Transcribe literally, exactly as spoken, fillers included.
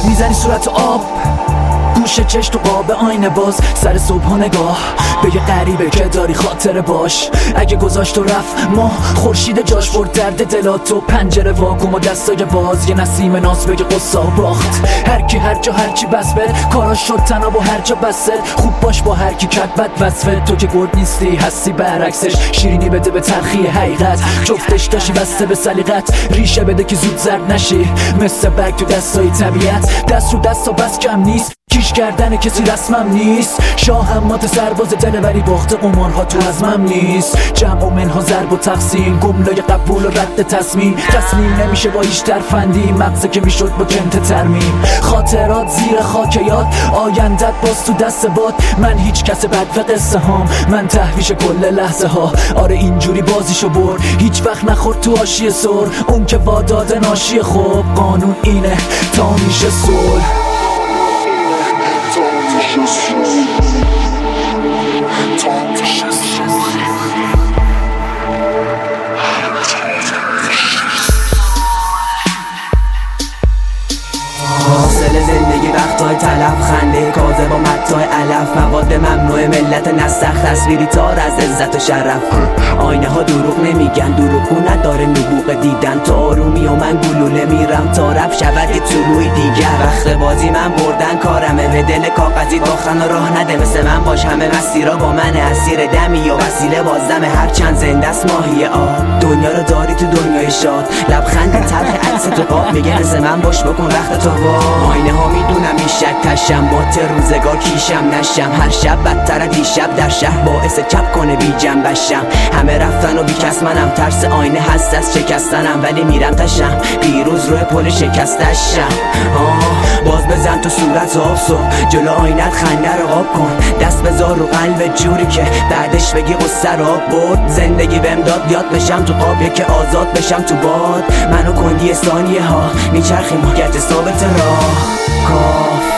میزنی صورت آب، گوشه چش تو قاب آینه باز، سر صبح و نگاه به یه غریبه که داری خاطره باش. اگه گذاشت و رفت ما خورشید جاش برد درد دلاتو، پنجره واکن و دستای باز، یه نسیم ناز بگه قصه باخت. هر کی هر جا هر چی بس بد کاراش شد تناب و هر جا بسد، خوب باش با هر کی کت بد وصفه. تو که گرد نیستی هستی برعکسش، شیرینی بده به تلخی حقیقت، جفتش داشتی بسته به سلیقت، ریشه بده که زود زرد نشی مثل برگ تو دستای طبیعت. دست رو دستا بس کم نیست، کیش کردن کسی رسمم نیست، شاهمات سرباز دل ولی باخت قمارها تو ازمم نیست. جمع و منها ضرب و تقسیم، گملای قبول و رد تصمیم، تسلیم نمیشه با هیچ ترفندی، مغزه که میشد با کنت ترمیم. خاطرات زیر خاک یاد، آیندت باز تو دست باد، من هیچ کس بد و قصه هام، من تهویش کل لحظه ها. آره اینجوری بازیشو برد، هیچ وقت نخورد تو آشی سر، اون که واداد ناشی خوب. قانون اینه تا میشه صلح. حاصل زندگی وقتای تلف، خنده کاذب و مدتای علف، مواد ممنوع ملت نسخ، تصویری تار از عزت و شرف. آینه ها دروغ نمیگن، دروغو نداره نبوغ دیدن، تا آرومی و من گلوله میرم تا رفت شود یه طلوعی دیگر. وقت بازی من بردن کارمه، به دل کاغذی باختن و راه نده، مثل من باش همه مسیرها با من اسیر دمی و وسیله بازدم، هر چند زنده است ماهی آب. دنیا رو داری تو دنیای شاد، لبخند تلخ عکس تو قاب میگه مثل من باش بکن وقت تو با. آینه ها میدونم این شک کشم، بات روزگار کیشم نشم، هر شب بدتر دیشب در شهر باعث چپ کنه بی جنبشم. همه رفتن و بی کس منم، ترس آینه هست از شکستنم، ولی میرم تشم پیروز روی پل شکستشم. آه باز بزن تو صورت آفسو، جلو آینت خنده رو قاب کن، دست بذار رو قلب جوری که بعدش بگی قصه رو برد. زندگی بهم داد یاد بشم تو قابیه که آزاد بشم تو باد، منو کندی ثانیه ها میچرخیم گرد ثابت راه. کاف